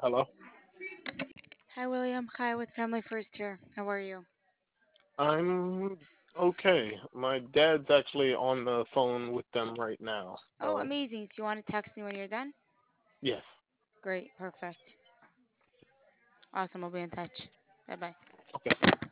Hello. Hi, William. Hi, with Family First here. How are you? I'm okay. My dad's actually on the phone with them right now. Oh, So, amazing. So you want to text me when you're done? yes. Great. Perfect. Awesome. I'll be in touch. Bye bye. Okay.